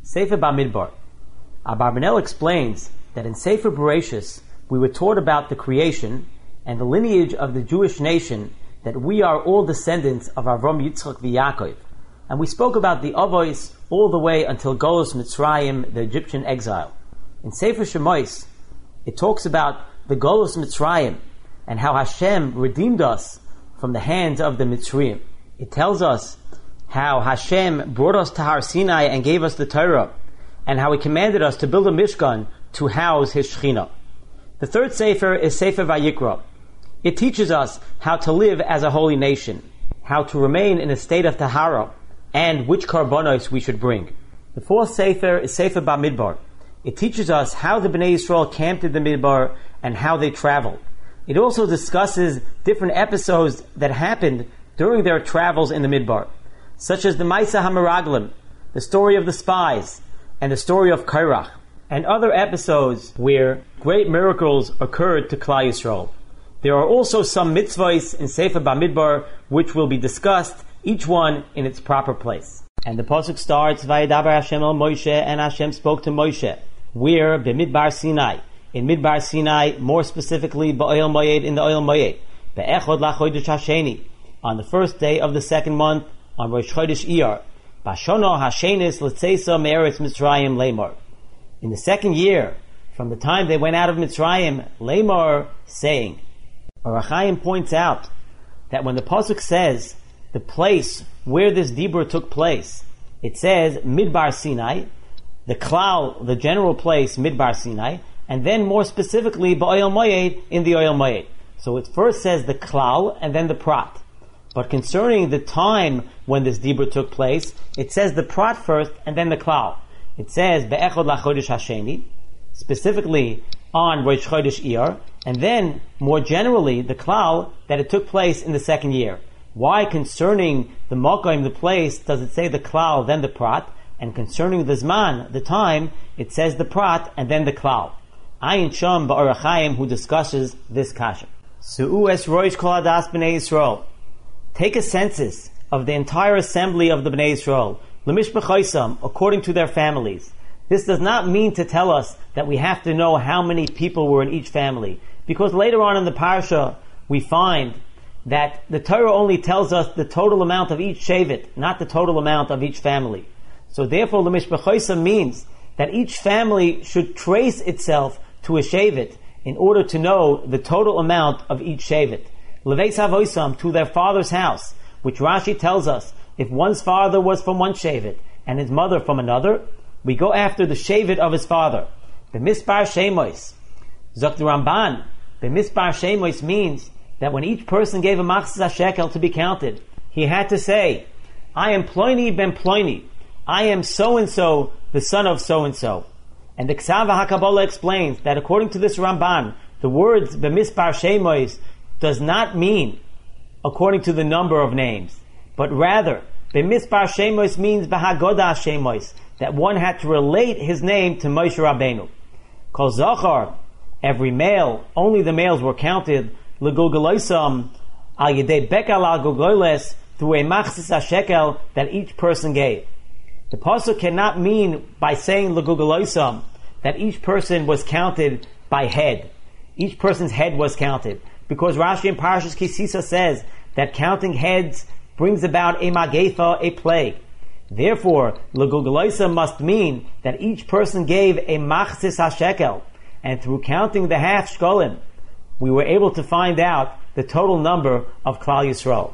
Sefer Bamidbar. Abarbanel explains that in Sefer Bereshis we were taught about the creation and the lineage of the Jewish nation, that we are all descendants of Avram, Yitzchak, and Yaakov. And we spoke about the Avos all the way until Golus Mitzrayim, the Egyptian exile. In Sefer Shemos, it talks about the Golus Mitzrayim and how Hashem redeemed us from the hands of the Mitzrayim. It tells us how Hashem brought us to Har Sinai and gave us the Torah, and how He commanded us to build a Mishkan to house His Shekhinah. The third Sefer is Sefer Vayikra. It teaches us how to live as a holy nation, how to remain in a state of Tahara, and which karbonos we should bring. The fourth Sefer is Sefer Bamidbar. It teaches us how the Bnei Yisrael camped in the Midbar and how they traveled. It also discusses different episodes that happened during their travels in the Midbar, such as the Maisa HaMeraglim, the story of the spies, and the story of Kairach, and other episodes where great miracles occurred to Klal Yisrael. There are also some mitzvahs in Sefer Bamidbar which will be discussed, each one in its proper place. And the pasuk starts, Vayedaber Hashem el Moshe, and Hashem spoke to Moshe. Where? B'Midbar Sinai. In Midbar Sinai, more specifically, Ba'oil Moed, in the Oil Moed. Be'echod lachodesh hasheni. On the first day of the second month, on Rosh Chodesh Iyar. Bashono hashenis l'tzeisa me'eretz Mitzrayim lemar. In the second year, from the time they went out of Mitzrayim, lemar, saying. Or Chaim points out that when the pasuk says the place where this dibur took place, it says Midbar Sinai, the klal, the general place, Midbar Sinai, and then more specifically Ba'oil Moed, in the Oil Moed. So it first says the klal and then the prat. But concerning the time when this dibur took place, it says the prat first and then the klal. It says Be'echod lachodesh hasheni, specifically on Rosh Chodesh Iyar, and then more generally the klal that it took place in the second year. Why concerning the makom, the place, does it say the klal then the prat, and concerning the zman, the time, it says the prat and then the klal? Ayin Sham Ba'or Chaim, who discusses this kasha. Su'u es roish kol hadas b'nei Yisrael. Take a census of the entire assembly of the Bnei Yisrael, l'mishpachaisam, according to their families. This does not mean to tell us that we have to know how many people were in each family, because later on in the parsha we find that the Torah only tells us the total amount of each shevet, not the total amount of each family. So therefore, l'mishpachaisam means that each family should trace itself to a shevet in order to know the total amount of each shevet. Leveis havoisam, to their father's house, which Rashi tells us, if one's father was from one shevet and his mother from another, we go after the shevet of his father. B'mispar shemois, Zok the Ramban, b'mispar shemois means that when each person gave a machzis shekel to be counted, he had to say, I am Ploini ben Ploini, I am so-and-so, the son of so-and-so. And the Ksav HaKabbalah explains that according to this Ramban, the words b'mispar shemois does not mean according to the number of names, but rather b'mispar shemois means b'hagodah shemois, that one had to relate his name to Moshe Rabbeinu. Kol zachar, every male, only the males were counted, l'gulgaloisam al yedei bekal al gulgoles, through a machzis shekel that each person gave. The pasuk cannot mean by saying l'gulgaloisam that each person was counted by head. Each person's head was counted, because Rashi in Parashas Kisisa says that counting heads brings about a magefa, a plague. Therefore, l'gulgaloisa must mean that each person gave a machzis hashekel, and through counting the half shkolim, we were able to find out the total number of Klal Yisrael.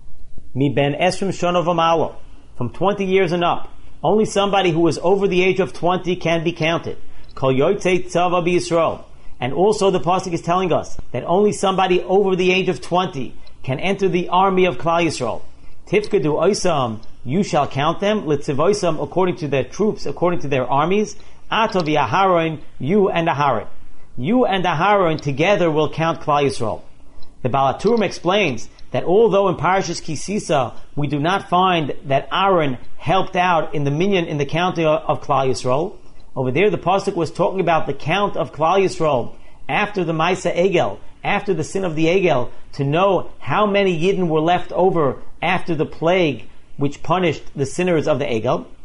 Mi ben esrim shana v'malo, from 20 years and up, only somebody who is over the age of 20 can be counted. Kol yotzei tzava b'Yisrael. And also the pasuk is telling us that only somebody over the age of 20 can enter the army of Klal Yisrael. Tifkedu oisam, you shall count them, litzivoisam, according to their troops, according to their armies. Atov Aharon, you and Aharon. You and Aharon together will count Klal Yisrael. The Baal HaTurim explains that although in Parashas Kisisa we do not find that Aaron helped out in the minyan, in the counting of Klal Yisrael, over there the pasuk was talking about the count of Klal Yisrael after the Maisa Egel, after the sin of the Egel, to know how many Yidden were left over after the plague which punished the sinners of the Egel.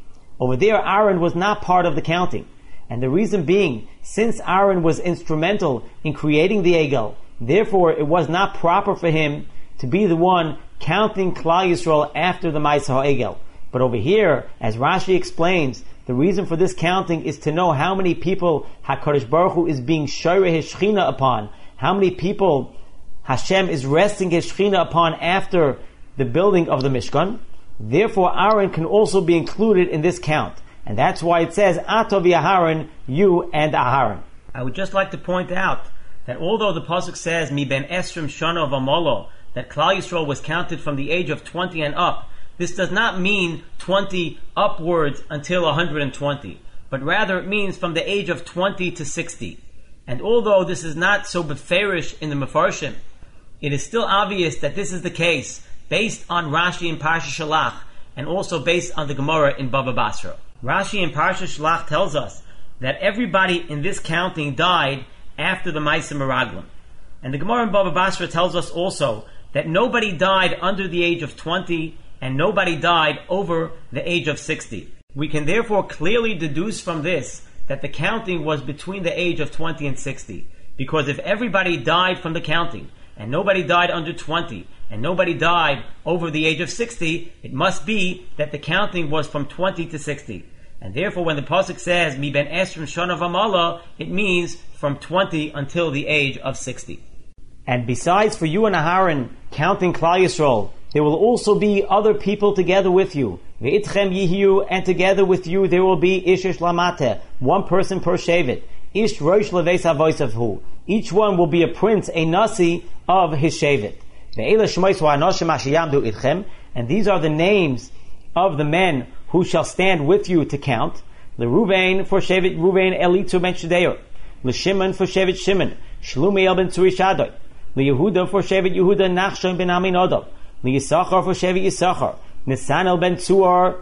Over there, Aaron was not part of the counting. And the reason being, since Aaron was instrumental in creating the Egel, therefore it was not proper for him to be the one counting Klal Yisrael after the Ma'aseh HaEgel. But over here, as Rashi explains, the reason for this counting is to know how many people HaKadosh Baruch Hu is being Shoreh His Shechina upon, how many people Hashem is resting His Shechina upon after the building of the Mishkan. Therefore, Aaron can also be included in this count. And that's why it says, Atov Aharon, you and Aharon. I would just like to point out that although the Pasuk says, Mi ben Esrim Shana V'Molo, that Klal Yisrael was counted from the age of 20 and up, this does not mean 20 upwards until 120, but rather it means from the age of 20 to 60. And although this is not so beferish in the Mefarshim, it is still obvious that this is the case based on Rashi in Parsha Shalach and also based on the Gemara in Bava Basra. Rashi in Parsha Shalach tells us that everybody in this counting died after the Ma'aseh Meraglim. And the Gemara in Bava Basra tells us also that nobody died under the age of 20 and nobody died over the age of 60. We can therefore clearly deduce from this that the counting was between the age of 20 and 60. Because if everybody died from the counting, and nobody died under 20, and nobody died over the age of 60, it must be that the counting was from 20 to 60. And therefore when the Pasuk says, Mi ben Esrim Shana V'Mala, it means from 20 until the age of 60. And besides for you and Aharon counting Klal Yisrael, there will also be other people together with you. Ve'itchem yihiyu, and together with you there will be ish lamate, one person per shevet. Ish rosh leveis avoisavhu. Each one will be a prince, a nasi of his shevet. Ve'ela shmois v'anoshim ashiyamdu itchem, and these are the names of the men who shall stand with you to count. LeRuvain for shevet Ruvain Elitzu ben Shedeur. LeShimon for shevet Shimon Shlumiel ben Tzuri Shaddai. LeYehuda for shevet Yehuda Nachshon ben Aminadab. LeYisachar for shevet Yisachar Nisanel ben Tzuar.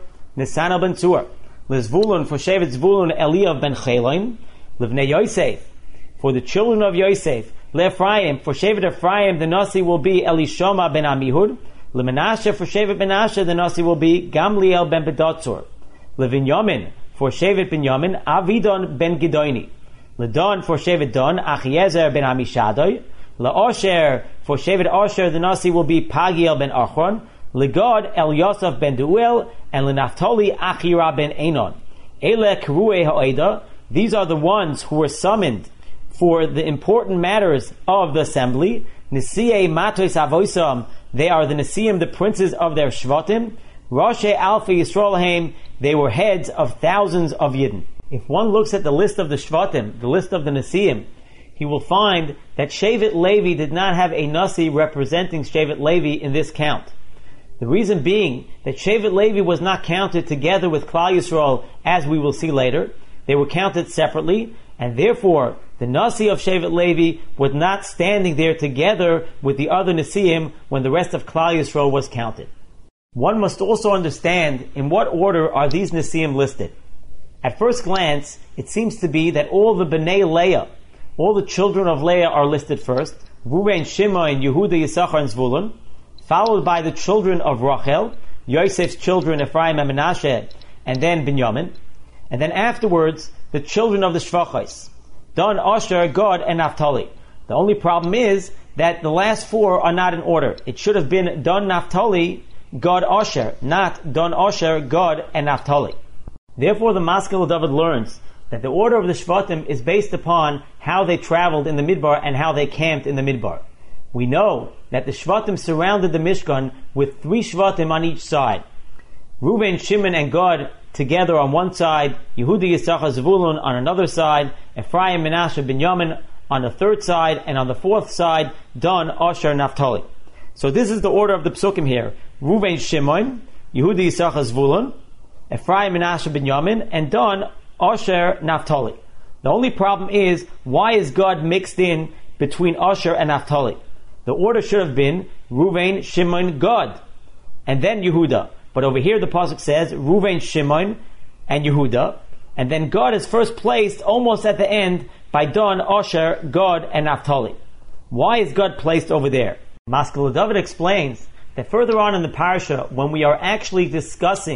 LeZvulun for shevet Zvulun Eliav ben Chelaim. Livnei Yosef for the children of Yosef. LeEphraim for shevet Ephraim the nasi will be Elishama ben Amihud. LeMenashe for shevet Menashe the nasi will be Gamliel ben Bedatzur. LeVinyamin for shevet Binyamin Avidon ben Gidoni. LeDon for shevet Don Achiezer ben Amishadoi. LeOsher for shevet Osher the nasi will be Pagiel ben Achron. LeGad El Yosef ben Duel, and LeNaftali Achira ben Enon. Ele Keruei Ha'eda, these are the ones who were summoned for the important matters of the assembly. Nisiei Matois Avoisam, they are the Nisiim, the princes of their Shvatim. Roshei Alpha Yisraelheim, they were heads of thousands of Yidden. If one looks at the list of the Shvatim, the list of the Nisiim, he will find that Shevet Levi did not have a Nasi representing Shevet Levi in this count. The reason being that Shevet Levi was not counted together with Klal Yisrael, as we will see later. They were counted separately, and therefore the Nasi of Shevet Levi was not standing there together with the other Nasiim when the rest of Klal Yisrael was counted. One must also understand in what order are these Nasiim listed. At first glance, it seems to be that all the Bnei Leah, all the children of Leah are listed first, Reuven, Shimon, Yehuda, Yisachar, and Zvulun, followed by the children of Rachel, Yosef's children, Ephraim and Menashe, and then Binyamin. And then afterwards, the children of the Shvachos, Dan, Asher, Gad, and Naphtali. The only problem is that the last four are not in order. It should have been Dan, Naphtali, Gad, Asher, not Dan, Asher, Gad, and Naphtali. Therefore, the Maskil David learns that the order of the Shvatim is based upon how they traveled in the Midbar and how they camped in the Midbar. We know that the Shvatim surrounded the Mishkan with 3 Shvatim on each side. Reuven, Shimon, and Gad together on one side, Yehuda, Yisachar, Zvulun on another side, Ephraim, Menashe, Binyamin on the third side, and on the fourth side, Dan, Asher, Naphtali. So this is the order of the Psukim here. Reuven, Shimon, Yehuda, Yisachar, Zvulun, Ephraim, Menashe, Binyamin, and Dan, Asher, Naphtali. The only problem is, why is Gad mixed in between Asher and Naphtali? The order should have been Reuven, Shimon, Gad, and then Yehuda. But over here the pasuk says Reuven, Shimon, and Yehuda, and then Gad is first placed almost at the end by Dan, Asher, Gad, and Naphtali. Why is Gad placed over there? Maskil David explains that further on in the parasha, when we are actually discussing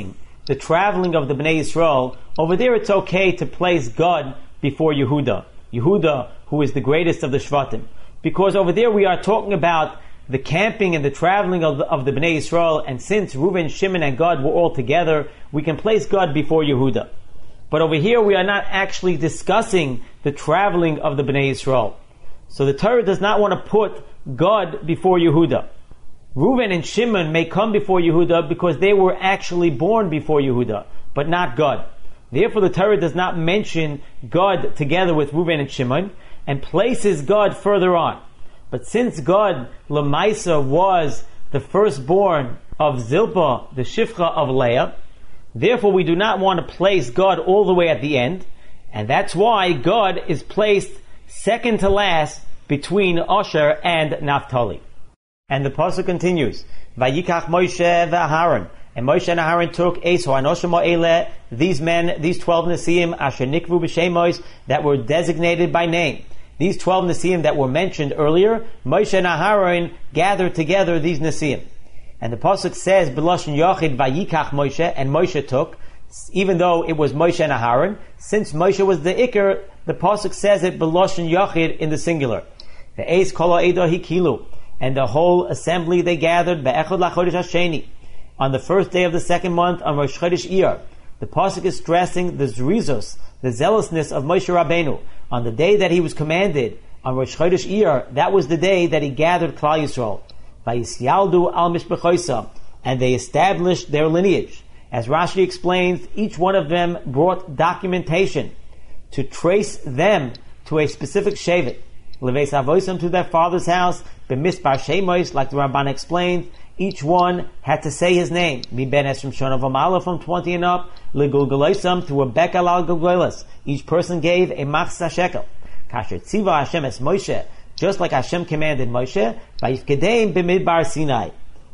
the traveling of the Bnei Yisrael, over there it's okay to place Gad before Yehuda. Yehuda, who is the greatest of the Shvatim. Because over there we are talking about the camping and the traveling of the Bnei Yisrael, and since Reuven, Shimon, and Gad were all together, we can place Gad before Yehuda. But over here we are not actually discussing the traveling of the Bnei Yisrael. So the Torah does not want to put Gad before Yehuda. Reuven and Shimon may come before Yehuda because they were actually born before Yehuda, but not Gad. Therefore the Torah does not mention Gad together with Reuven and Shimon, and places Gad further on. But since Gad, Lamaisa, was the firstborn of Zilpah, the Shifcha of Leah, therefore we do not want to place Gad all the way at the end, and that's why Gad is placed second to last between Asher and Naphtali. And the pasuk continues, Vayikach Moshe v'Aharon, and Moshe and Aharon took Esau and Oshama Ele, these men, these 12 Nesiim, Asher Nikvu b'Shemos, that were designated by name. These 12 Nesiim that were mentioned earlier, Moshe and Aharon gathered together these Nesiim. And the pasuk says, B'Lashon Yachid Vayikach Moshe, and Moshe took, even though it was Moshe and Aharon, since Moshe was the Iker, the pasuk says it B'Lashon Yachid in the singular. The Eis Kol Ha'edah Hikilu, and the whole assembly they gathered, Be'echad LaChodesh HaSheni, on the first day of the second month, on Rosh Chodesh Iyar. The pasuk is stressing the zrizos, the zealousness of Moshe Rabbeinu. On the day that he was commanded, on Rosh Chodesh Iyar, that was the day that he gathered Klal Yisrael. Vayisyaldu al mishbechosa, and they established their lineage. As Rashi explains, each one of them brought documentation to trace them to a specific shevet. Leveis avosim, to their father's house, b'misbar shemois, like the Ramban explained, each one had to say his name. Mi ben esrim shana v'mala, from 20 and up, legulgaloisam, to a bekel al gulgolos. Each person gave a machzah shekel. Kasher tziva Hashem es Moshe, just like Hashem commanded Moshe, vayifkedeim b'midbar Sinai,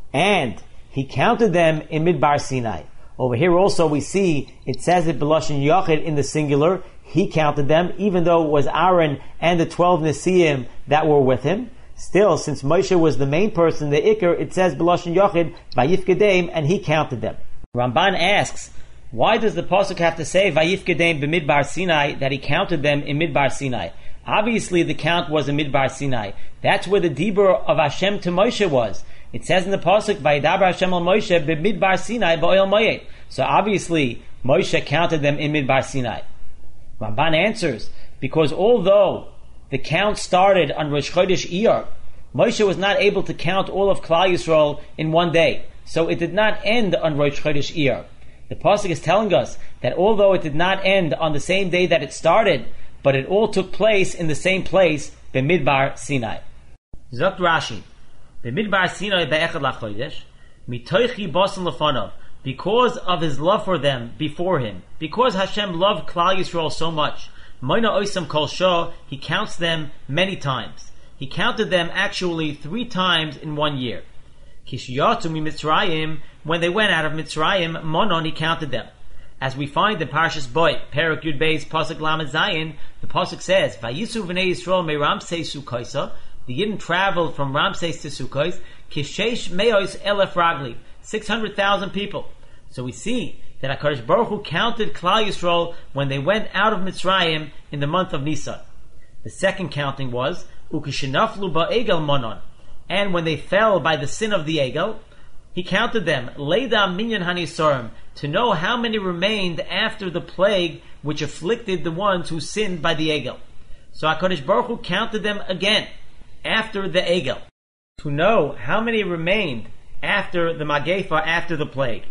and he counted them in Midbar Sinai. Over here also we see, it says it B'Lashon Yachid in the singular, he counted them, even though it was Aaron and the 12 Nesiim that were with him. Still, since Moshe was the main person, the Iker, it says B'Lashon Yachid, Vayifkedeim, and he counted them. Ramban asks, why does the pasuk have to say Vayifkedeim b'Midbar Sinai, that he counted them in Midbar Sinai? Obviously the count was in Midbar Sinai. That's where the dibur of Hashem to Moshe was. It says in the pasuk, Vayidaber Hashem al Moshe b'Midbar Sinai ba'oil moed. So obviously Moshe counted them in Midbar Sinai. Ramban answers, because although the count started on Rosh Chodesh Iyar, Moshe was not able to count all of Klal Yisrael in one day. So it did not end on Rosh Chodesh Iyar. The pasuk is telling us that although it did not end on the same day that it started, but it all took place in the same place, B'Midbar Sinai. Zokt Rashi, B'Midbar Sinai be'echad lachodesh, mitoichi basan lefanov, because of his love for them before him, because Hashem loved Klal Yisrael so much, Moina Oisam Kol Shah, he counts them many times. He counted them actually 3 times in 1 year. Kishiyatu miMitzrayim, when they went out of Mitzrayim, Monon, he counted them. As we find in Parshas Boy, Perek Yud Beis, Pasuk Lamed Zayin, the Pasuk says, Vayisu v'nei Yisrael me Ramses Sukkoisa, the Yidden traveled from Ramses to Sukkos, Kishesh Meos Elef Ragli, 600,000 people. So we see that HaKadosh Baruch Hu counted Klal Yisrael when they went out of Mitzrayim in the month of Nisan. The second counting was Ukishenaflu ba'egel monon, and when they fell by the sin of the Egel, he counted them Leida minyan hanisorim, to know how many remained after the plague which afflicted the ones who sinned by the Egel. So HaKadosh Baruch Hu counted them again after the Egel, to know how many remained after the Magefa, after the plague.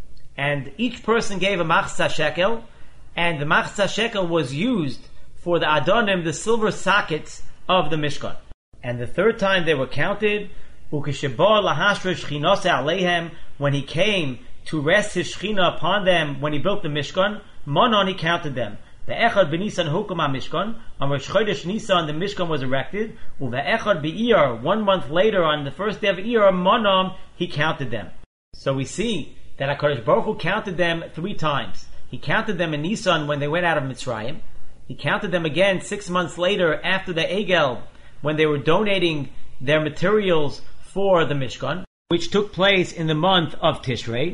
And each person gave a machzah shekel, and the machzah shekel was used for the adonim, the silver sockets of the Mishkan. And the third time they were counted, ukesheba lahashra shchinase aleihem, when he came to rest his shchina upon them, when he built the Mishkan, monon, he counted them. Ve'echad b'Nisan hukum ha-Mishkan, on Rosh Chodesh Nisan the Mishkan was erected, uve'echad b'Iyar, 1 month later on the first day of Iyar, monon, he counted them. So we see that HaKadosh Baruch Hu counted them 3 times. He counted them in Nisan when they went out of Mitzrayim. He counted them again 6 months later after the Egel, when they were donating their materials for the Mishkan, which took place in the month of Tishrei.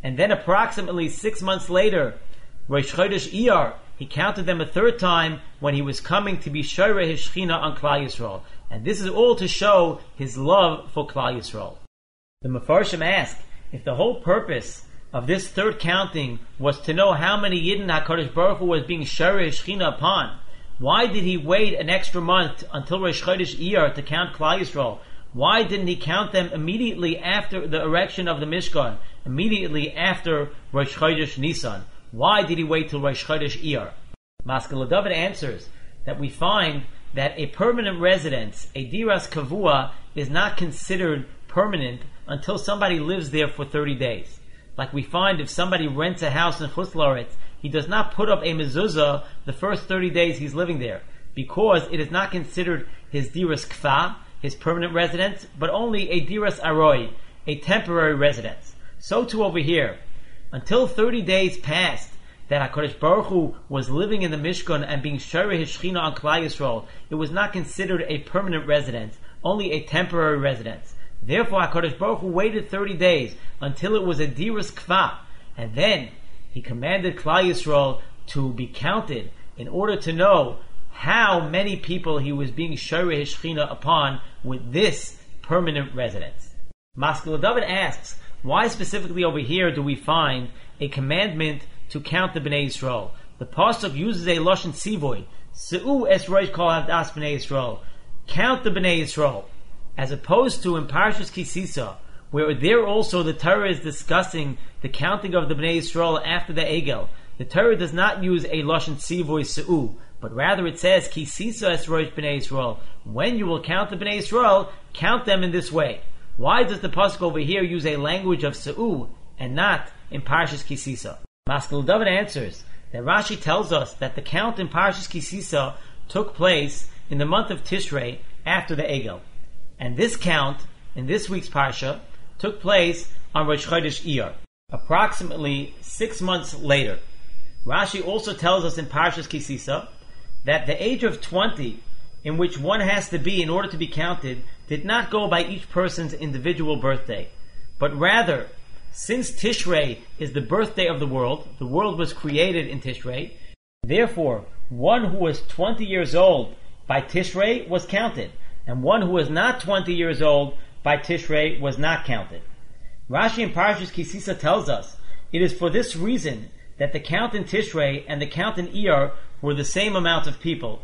And then approximately 6 months later, Rosh Chodesh Iyar, he counted them a third time when he was coming to be Shoreh his Shechina on Klal Yisrael. And this is all to show his love for Klal Yisrael. The Mefarshim ask, if the whole purpose of this third counting was to know how many Yidden HaKadosh Baruch Hu was being Shoreh his Shechina upon, why did he wait an extra month until Rosh Chodesh Iyar to count Klal Yisrael? Why didn't he count them immediately after the erection of the Mishkan, immediately after Rosh Chodesh Nisan? Why did he wait till Rosh Chodesh Iyar? Maskil David answers that we find that a permanent residence, a diras kavua, is not considered permanent until somebody lives there for 30 days. Like we find if somebody rents a house in Chutz La'aretz, he does not put up a mezuzah the first 30 days he's living there, because it is not considered his diras kfa, his permanent residence, but only a diras aroi, a temporary residence. So too over here, until 30 days passed that HaKadosh Baruch Hu was living in the Mishkan and being Shoreh his Shechina on Klal Yisrael, it was not considered a permanent residence, only a temporary residence. Therefore HaKadosh Baruch Hu waited 30 days until it was a diras kfa, and then he commanded Klal Yisrael to be counted in order to know how many people he was being Shoreh his Shechina upon with this permanent residence. Maskil David asks, why specifically over here do we find a commandment to count the Bnei Yisrael? The Pasuk uses a Lashon Tzivoy, Se'u es roish kol havdas Bnei Yisrael, count the Bnei Yisrael, as opposed to in Parashas Kisisa, where there also the Torah is discussing the counting of the Bnei Yisrael after the Egel. The Torah does not use a Lashon Tzivoy Se'u, but rather it says, Kisisa es roish Bnei Yisrael, when you will count the Bnei Yisrael, count them in this way. Why does the Pasuk over here use a language of Se'u and not in Parashas Kisisa? Maskil David answers that Rashi tells us that the count in Parashas Kisisa took place in the month of Tishrei after the Egel. And this count, in this week's Parsha, took place on Rosh Chodesh Iyar, approximately 6 months later. Rashi also tells us in Parashas Kisisa that the age of 20 in which one has to be in order to be counted did not go by each person's individual birthday, but rather, since Tishrei is the birthday of the world was created in Tishrei, therefore, one who was 20 years old by Tishrei was counted, and one who was not 20 years old by Tishrei was not counted. Rashi in Parashas Kisisa tells us, it is for this reason that the count in Tishrei and the count in Iyar were the same amount of people,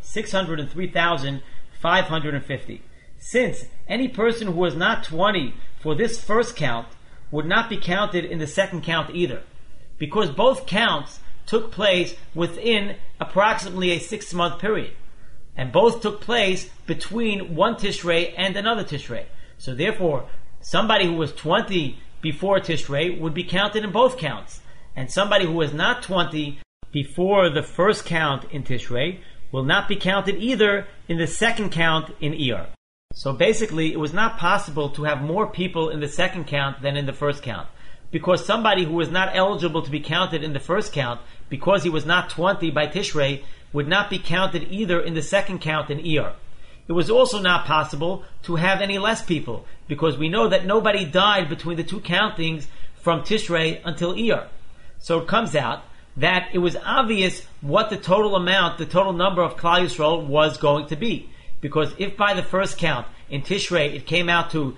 603,550. Since any person who was not 20 for this first count would not be counted in the second count either, because both counts took place within approximately a 6-month period, and both took place between one Tishrei and another Tishrei. So therefore, somebody who was 20 before Tishrei would be counted in both counts, and somebody who was not 20 before the first count in Tishrei will not be counted either in the second count in Iyar. So basically, it was not possible to have more people in the second count than in the first count, because somebody who was not eligible to be counted in the first count, because he was not 20 by Tishrei, would not be counted either in the second count in Iyar. It was also not possible to have any less people, because we know that nobody died between the two countings from Tishrei until Iyar. So it comes out that it was obvious what the total amount, the total number of Klal Yisrael was going to be. Because if by the first count in Tishrei it came out to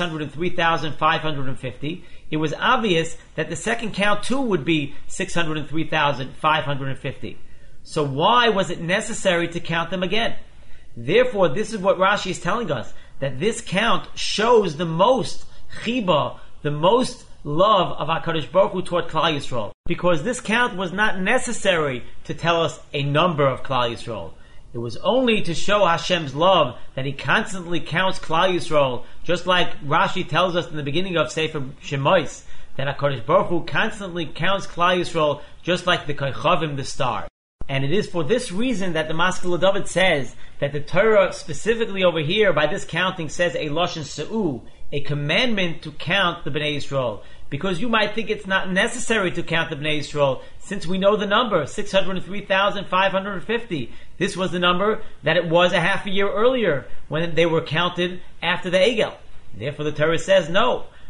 603,550, it was obvious that the second count too would be 603,550. So why was it necessary to count them again? Therefore, this is what Rashi is telling us, that this count shows the most chiba, the most love of HaKadosh Baruch Hu toward Klal Yisrael. Because this count was not necessary to tell us a number of Klal Yisrael. It was only to show Hashem's love that He constantly counts Klal Yisrael, just like Rashi tells us in the beginning of Sefer Shemos, that HaKadosh Baruch Hu constantly counts Klal Yisrael just like the Kochavim, the star. And it is for this reason that the Maskil David says that the Torah specifically over here by this counting says a Lashon Se'u, a commandment to count the Bnei Yisrael. Because you might think it's not necessary to count the Bnei Yisrael, since we know the number, 603,550. This was the number that it was a half a year earlier when they were counted after the Egel. Therefore the Torah says, no,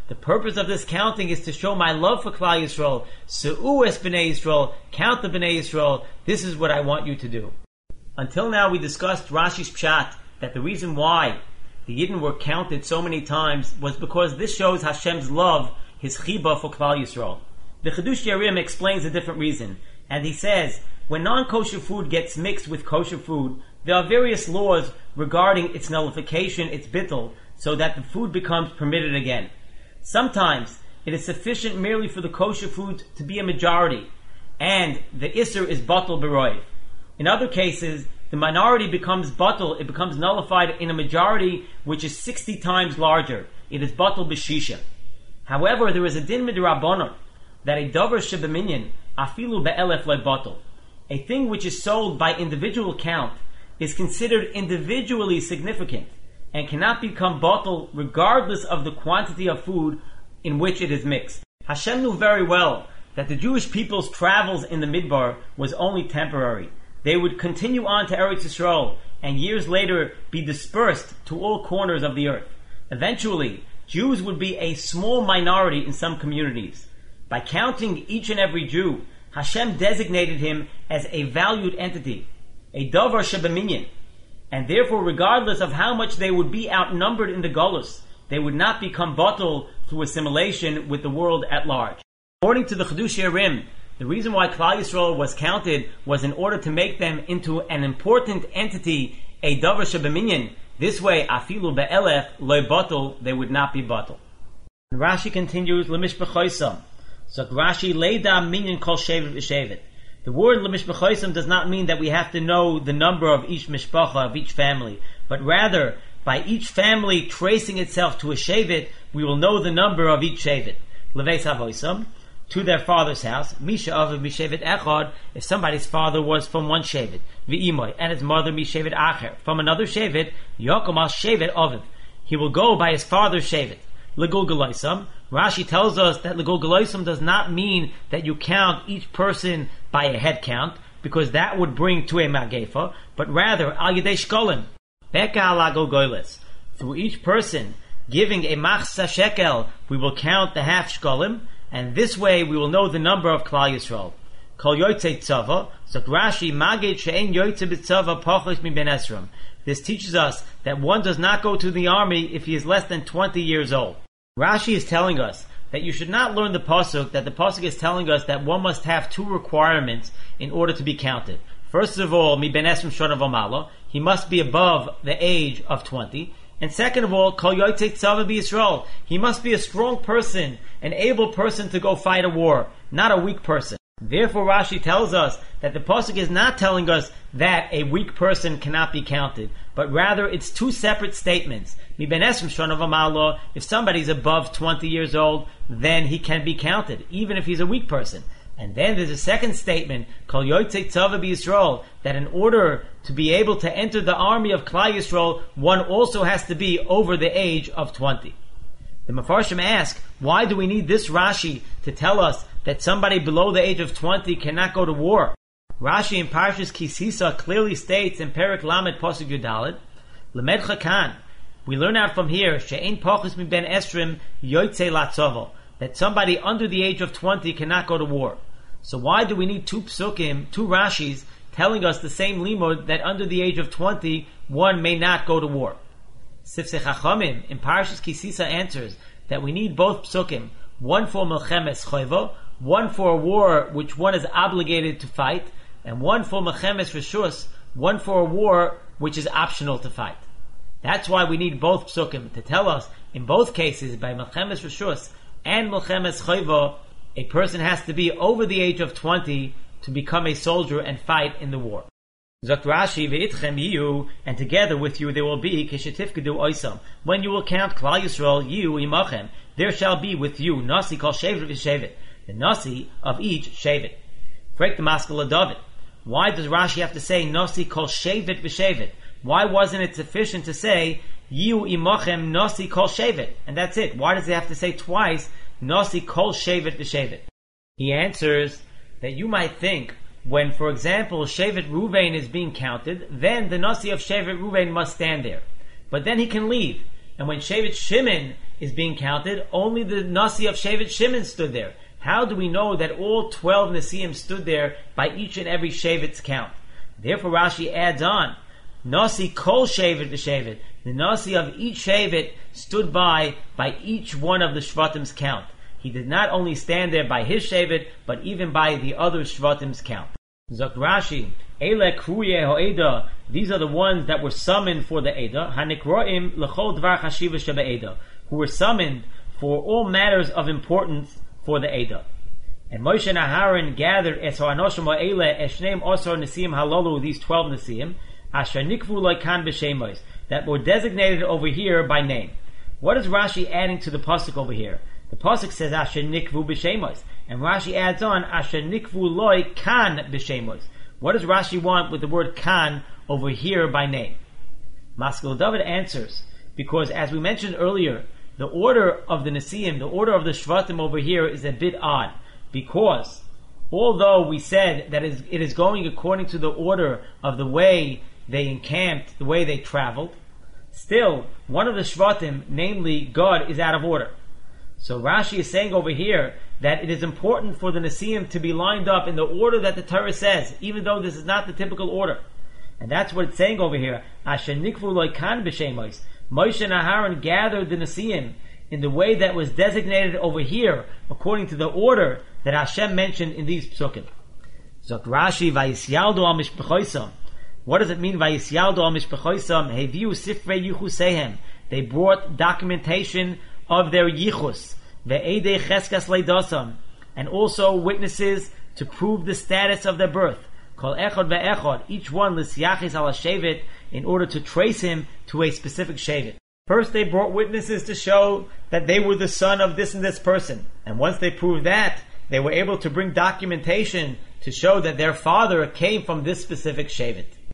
The purpose of this counting is to show my love for Klal Yisrael. Se'u es B'nai Yisrael, count the B'nai Yisrael. This is what I want you to do. Until now we discussed Rashi's Pshat, that the reason why the Yidden were counted so many times was because this shows Hashem's love, His chiba for Klal Yisrael. The Chidush Yarim explains a different reason, and he says, when non-kosher food gets mixed with kosher food, there are various laws regarding its nullification, its bittul, so that the food becomes permitted again. Sometimes it is sufficient merely for the kosher food to be a majority, and the Isser is batal b'roiv. In other cases, the minority becomes batal, it becomes nullified in a majority which is 60 times larger. It is batal b'shisha. However, there is a din midrabanan that a davar shebeminyan afilu be'elef loy batal. A thing which is sold by individual count is considered individually significant and cannot become batal regardless of the quantity of food in which it is mixed. Hashem knew very well that the Jewish people's travels in the Midbar was only temporary. They would continue on to Eretz Yisrael and years later be dispersed to all corners of the earth. Eventually, Jews would be a small minority in some communities. By counting each and every Jew, Hashem designated him as a valued entity, a davar shebeminyan, and therefore regardless of how much they would be outnumbered in the Golus, they would not become batal through assimilation with the world at large. According to the Chidush Yarim, the reason why Klal Yisrael was counted was in order to make them into an important entity, a davar shebeminyan. This way, afilu be'elef loy batal, they would not be batal. And Rashi continues, lemishbechoisam. So Rashi leida minyan kol shevet v'shevet. The word lemishbechoisam does not mean that we have to know the number of each mishpacha, of each family, but rather, by each family tracing itself to a shevet, we will know the number of each shevet. Leveis havoisam, to their father's house, Misha Aviv Mishevet Echad, if somebody's father was from one Shevet, V'imoy, and his mother Mishevet Acher, from another Shevet, Yokom al Shevet Aviv. He will go by his father's Shevet. Legul Galoisam, Rashi tells us that Legul Galoisam does not mean that you count each person by a head count, because that would bring to a Magefa, but rather, Al Yedei Shkolim, Beka ala Gogoiles. Through each person giving a Machsa Shekel, we will count the half Shkolim, and this way we will know the number of Klal Yisrael. Kol Yotzei Tzava, so Rashi, Magid She'en Yotzei B'Tzava Pochos Mi Ben Esrim. This teaches us that one does not go to the army if he is less than 20 years old. Rashi is telling us that you should not learn the Pasuk, that the Pasuk is telling us that one must have two requirements in order to be counted. First of all, Mi Ben Esrim Shonav Amalo, he must be above the age of 20. And second of all, Kol Yotzei Tzava B'Yisrael, he must be a strong person, an able person to go fight a war, not a weak person. Therefore, Rashi tells us that the Pasuk is not telling us that a weak person cannot be counted, but rather it's two separate statements. Mi ben esrim shonav amalo, if somebody's above 20 years old, then he can be counted, even if he's a weak person. And then there's a second statement, Kol Yotzei Tzava B'Yisrael, that in order to be able to enter the army of Klal Yisrael, one also has to be over the age of 20. The Mefarshim ask, why do we need this Rashi to tell us that somebody below the age of 20 cannot go to war? Rashi in Parshas Kisisa clearly states in Perek Lamed Pasuk Yudalet, Lemed Chakan, we learn out from here, She'ein Pachos Mi Ben Esrim Yotzei Latzavo, that somebody under the age of 20 cannot go to war. So why do we need two psukim, two Rashis, telling us the same limud that under the age of 20, one may not go to war? Sifsei Chachamim in Parshas Kisisa answers that we need both psukim, one for Melchemes Choivo, one for a war which one is obligated to fight, and one for Melchemes Reshus, one for a war which is optional to fight. That's why we need both psukim, to tell us, in both cases, by Melchemes Reshus and Melchemes Choivo, a person has to be over the age of 20 to become a soldier and fight in the war. Zok Rashi, ve'itchem yiyu, and together with you there will be keshetifkedu oisam. When you will count Klal Yisrael, you imachem, there shall be with you nasi kol shevet v'shevet, the nasi of each shevet. Break the maskal of David. Why does Rashi have to say nasi kol shevet v'shevet? Why wasn't it sufficient to say yiu imachem nasi kol shevet, and that's it? Why does it have to say twice nasi kol shevet v'shevet? He answers that you might think, when, for example, Shevet Ruvain is being counted, then the Nasi of Shevet Ruvain must stand there. But then he can leave. And when Shevet Shimon is being counted, only the Nasi of Shevet Shimon stood there. How do we know that all 12 Nasiim stood there by each and every Shevet's count? Therefore Rashi adds on, Nasi kol Shevet v'Shevet. The Nasi of each Shevet stood by each one of the Shvatim's count. He did not only stand there by his Shevet, but even by the other Shvatim's count. Zok Rashi, Ele Kruye Ho'eda, these are the ones that were summoned for the Eda, Hanikroim L'chol Dvar Chashiva Sheba Eda, who were summoned for all matters of importance for the Eda. And Moshe and Aharon gathered Es Ha'anoshim Ha'ele Eshneim Osor Nesiim Halalu, these 12 Nesiim, Asher Nikvu Loikan B'Shemois, that were designated over here by name. What is Rashi adding to the pasuk over here? The pasuk says Asher Nikvu B'Shemois, and Rashi adds on Asher Nikvu Loi Kan B'Shemois. What does Rashi want with the word Kan over here by name? Maskil David answers, because as we mentioned earlier, the order of the Nesiim, the order of the Shvatim over here is a bit odd, because although we said that it is going according to the order of the way they encamped, the way they traveled, still, one of the Shvatim, namely Gad, is out of order. So Rashi is saying over here that it is important for the Nesiim to be lined up in the order that the Torah says, even though this is not the typical order. And that's what it's saying over here. Asher nikvu loikan b'shemois. Moshe and Aharon gathered the Nesiim in the way that was designated over here, according to the order that Hashem mentioned in these psukim. Zok Rashi, Vayisyaldu al mishpechoisam. What does it mean, Vayisyaldu al mishpechoisam? Heviu sifrei yichusehem. They brought documentation of their yichus. Ve'edei cheskas leidosam. And also witnesses to prove the status of their birth. Kol echad ve'echad. Each one l'siyachis ala shevet, in order to trace him to a specific shevet. First they brought witnesses to show that they were the son of this and this person. And once they proved that, they were able to bring documentation to show that their father came from this specific shevet.